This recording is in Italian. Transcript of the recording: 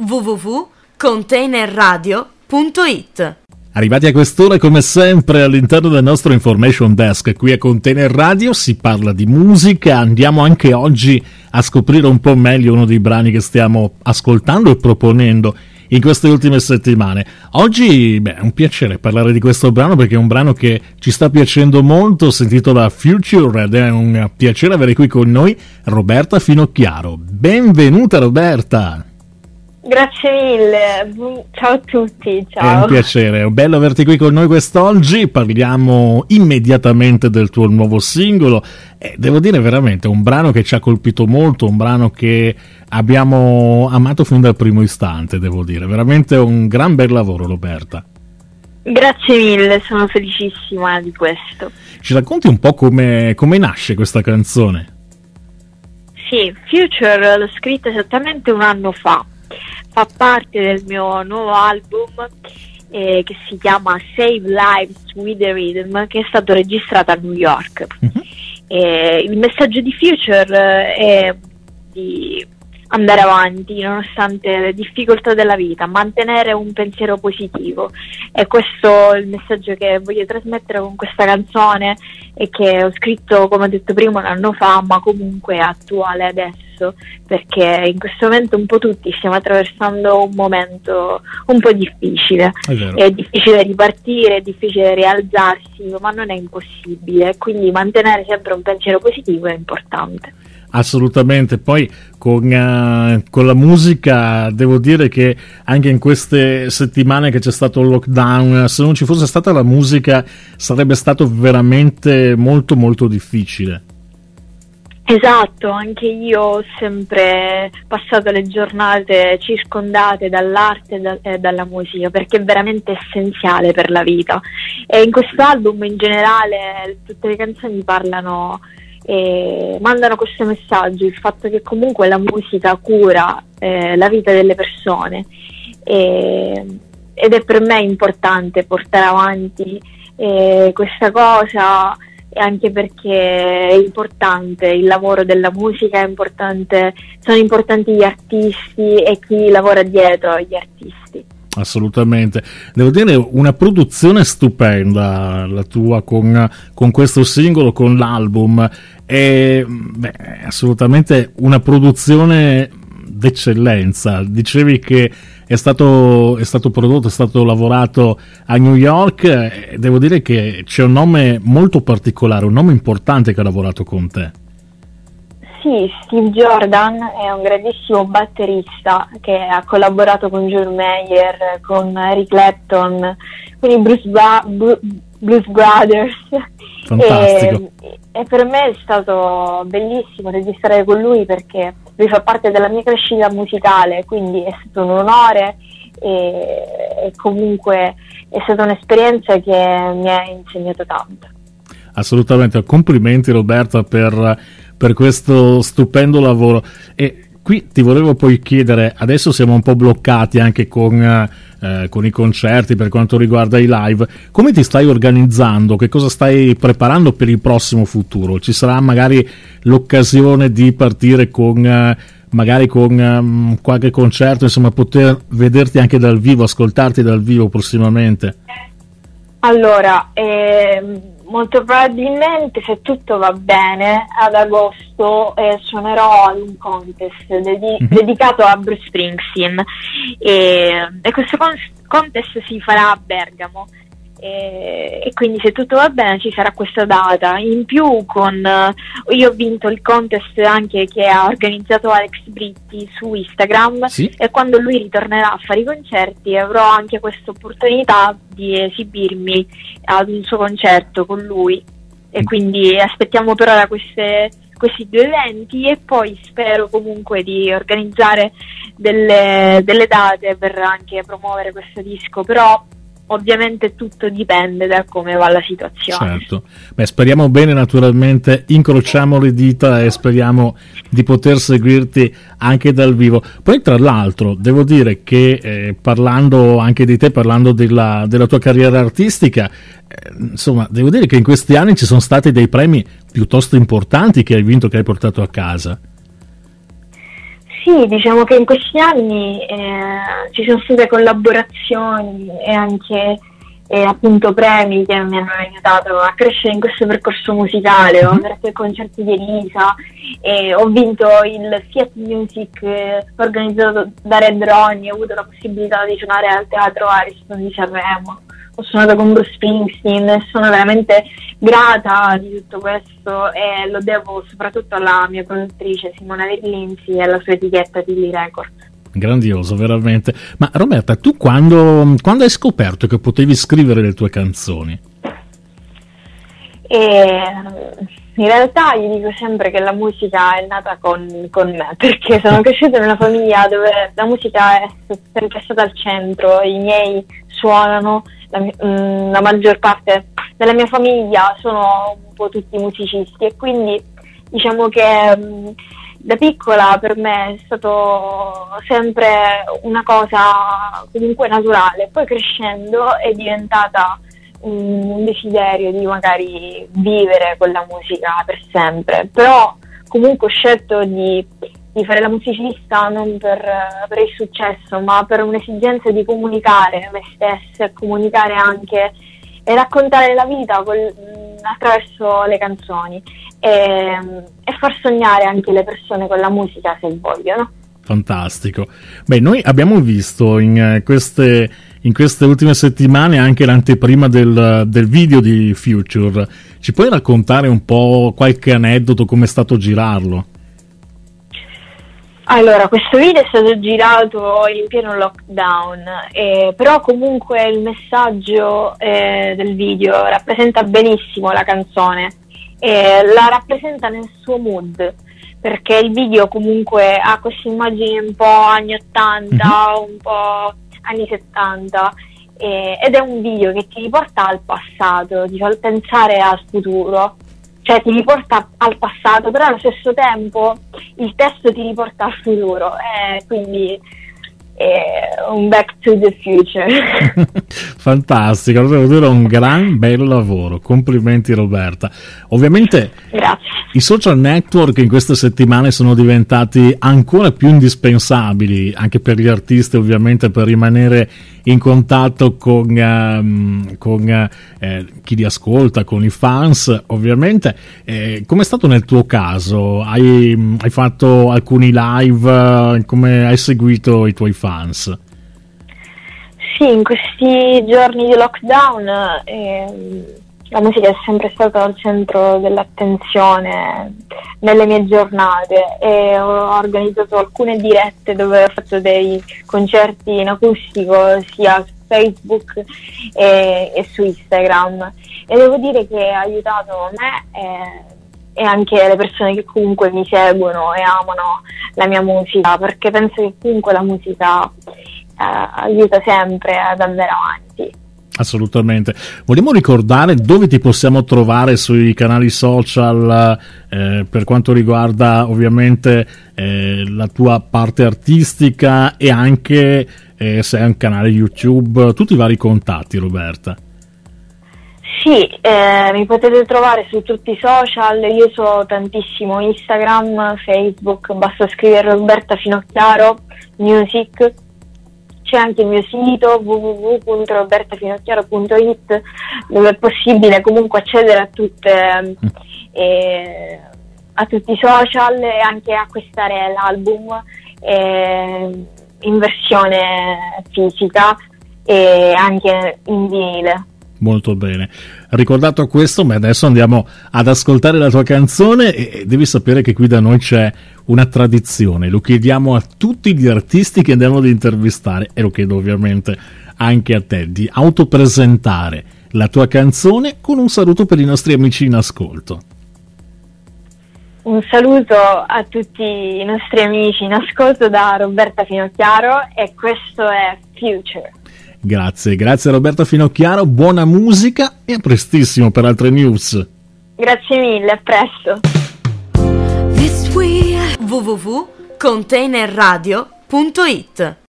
www.containerradio.it. Arrivati a quest'ora, come sempre, all'interno del nostro Information Desk, qui a Container Radio si parla di musica. Andiamo anche oggi a scoprire un po' meglio uno dei brani che stiamo ascoltando e proponendo in queste ultime settimane. Oggi è un piacere parlare di questo brano perché è un brano che ci sta piacendo molto, si intitola Future ed è un piacere avere qui con noi Roberta Finocchiaro. Benvenuta Roberta! Grazie mille, ciao a tutti, ciao. È un piacere, è bello averti qui con noi quest'oggi. Parliamo immediatamente del tuo nuovo singolo e devo dire veramente un brano che ci ha colpito molto, un brano che abbiamo amato fin dal primo istante, devo dire, veramente un gran bel lavoro Roberta. Grazie mille, sono felicissima di questo. Ci racconti un po' come nasce questa canzone? Sì, Future l'ho scritta esattamente un anno fa. Fa parte del mio nuovo album che si chiama Save Lives with the Rhythm, che è stato registrato a New York. Il messaggio di Future è di andare avanti nonostante le difficoltà della vita, mantenere un pensiero positivo, e questo è il messaggio che voglio trasmettere con questa canzone e che ho scritto, come ho detto prima, un anno fa, ma comunque è attuale adesso, perché in questo momento un po' tutti stiamo attraversando un momento un po' difficile. È difficile ripartire, è difficile rialzarsi, ma non è impossibile, quindi mantenere sempre un pensiero positivo è importante. Assolutamente, poi con la musica devo dire che anche in queste settimane che c'è stato il lockdown, se non ci fosse stata la musica sarebbe stato veramente molto molto difficile. Esatto, anche io ho sempre passato le giornate circondate dall'arte e dalla musica, perché è veramente essenziale per la vita, e in questo album in generale tutte le canzoni parlano e mandano questo messaggio, il fatto che comunque la musica cura la vita delle persone, ed è per me importante portare avanti questa cosa, anche perché è importante il lavoro della musica, è importante, sono importanti gli artisti e chi lavora dietro agli artisti. Assolutamente, devo dire una produzione stupenda la tua con questo singolo, con l'album, è assolutamente una produzione d'eccellenza. Dicevi che è stato prodotto, è stato lavorato a New York, e devo dire che c'è un nome molto particolare, un nome importante che ha lavorato con te. Sì, Steve Jordan è un grandissimo batterista che ha collaborato con John Mayer, con Eric Clapton, con i Blues Brothers. Fantastico. E per me è stato bellissimo registrare con lui, perché lui fa parte della mia crescita musicale, quindi è stato un onore e comunque è stata un'esperienza che mi ha insegnato tanto. Assolutamente, complimenti Roberta per questo stupendo lavoro. E qui ti volevo poi chiedere, adesso siamo un po' bloccati anche con i concerti per quanto riguarda i live, come ti stai organizzando, che cosa stai preparando per il prossimo futuro? Ci sarà magari l'occasione di partire con qualche concerto, insomma poter vederti anche dal vivo, ascoltarti dal vivo prossimamente? Allora, molto probabilmente, se tutto va bene, ad agosto suonerò ad un contest dedicato a Bruce Springsteen, e questo contest si farà a Bergamo, e quindi se tutto va bene ci sarà questa data. In più io ho vinto il contest anche che ha organizzato Alex Britti su Instagram, sì? E quando lui ritornerà a fare i concerti avrò anche questa opportunità di esibirmi ad un suo concerto con lui, e quindi aspettiamo per ora questi due eventi, e poi spero comunque di organizzare delle date per anche promuovere questo disco, però ovviamente tutto dipende da come va la situazione. Certo, speriamo bene, naturalmente incrociamo le dita e speriamo di poter seguirti anche dal vivo. Poi tra l'altro devo dire che parlando anche di te, parlando della tua carriera artistica, insomma devo dire che in questi anni ci sono stati dei premi piuttosto importanti che hai vinto, che hai portato a casa. Sì, diciamo che in questi anni ci sono state collaborazioni e anche appunto premi che mi hanno aiutato a crescere in questo percorso musicale. Ho aperto i concerti di Elisa e ho vinto il Fiat Music organizzato da Red Ronnie, ho avuto la possibilità di suonare al Teatro Ariston di Sanremo, ho suonato con Bruce Springsteen e sono veramente grata di tutto questo e lo devo soprattutto alla mia produttrice Simona Verlinzi e alla sua etichetta Tilly Records. Grandioso, veramente. Ma Roberta, tu quando hai scoperto che potevi scrivere le tue canzoni? In realtà io dico sempre che la musica è nata con me, perché sono cresciuta in una famiglia dove la musica è sempre stata al centro, i miei suonano, la maggior parte della mia famiglia sono un po' tutti musicisti e quindi diciamo che da piccola per me è stato sempre una cosa comunque naturale, poi crescendo è diventata un desiderio di magari vivere con la musica per sempre, però comunque ho scelto di fare la musicista non per il successo, ma per un'esigenza di comunicare me stessa e comunicare anche e raccontare la vita attraverso le canzoni e far sognare anche le persone con la musica se vogliono. Fantastico. Beh, noi abbiamo visto in queste ultime settimane anche l'anteprima del video di Future. Ci puoi raccontare un po' qualche aneddoto, come è stato girarlo? Allora, questo video è stato girato in pieno lockdown, però comunque il messaggio del video rappresenta benissimo la canzone, la rappresenta nel suo mood, perché il video comunque ha queste immagini un po' anni 80, un po' anni 70, ed è un video che ti riporta al passato, ti fa pensare al futuro. Cioè ti riporta al passato, però allo stesso tempo il testo ti riporta al futuro, quindi è un back to the future. Fantastico, devo dire un gran bel lavoro, complimenti Roberta. Ovviamente grazie. I social network in queste settimane sono diventati ancora più indispensabili anche per gli artisti, ovviamente, per rimanere in contatto con chi li ascolta, con i fans, ovviamente. Come è stato nel tuo caso? Hai fatto alcuni live? Come hai seguito i tuoi fans? Sì, in questi giorni di lockdown la musica è sempre stata al centro dell'attenzione nelle mie giornate e ho organizzato alcune dirette dove ho fatto dei concerti in acustico sia su Facebook e su Instagram, e devo dire che ha aiutato me e anche le persone che comunque mi seguono e amano la mia musica, perché penso che comunque la musica aiuta sempre ad andare avanti. Assolutamente. Vogliamo ricordare dove ti possiamo trovare sui canali social per quanto riguarda ovviamente la tua parte artistica e anche se hai un canale YouTube, tutti i vari contatti, Roberta? Sì, mi potete trovare su tutti i social, io uso tantissimo Instagram, Facebook, basta scrivere Roberta Finocchiaro Music. C'è anche il mio sito www.robertafinocchiaro.it, dove è possibile comunque accedere a tutti i social e anche acquistare l'album in versione fisica e anche in vinile. Molto bene, ricordato questo, ma adesso andiamo ad ascoltare la tua canzone e devi sapere che qui da noi c'è una tradizione, lo chiediamo a tutti gli artisti che andiamo ad intervistare e lo chiedo ovviamente anche a te, di autopresentare la tua canzone con un saluto per i nostri amici in ascolto. Un saluto a tutti i nostri amici in ascolto da Roberta Finocchiaro e questo è Future. Grazie Roberta Finocchiaro, buona musica e a prestissimo per altre news. Grazie mille, a presto. www.containerradio.it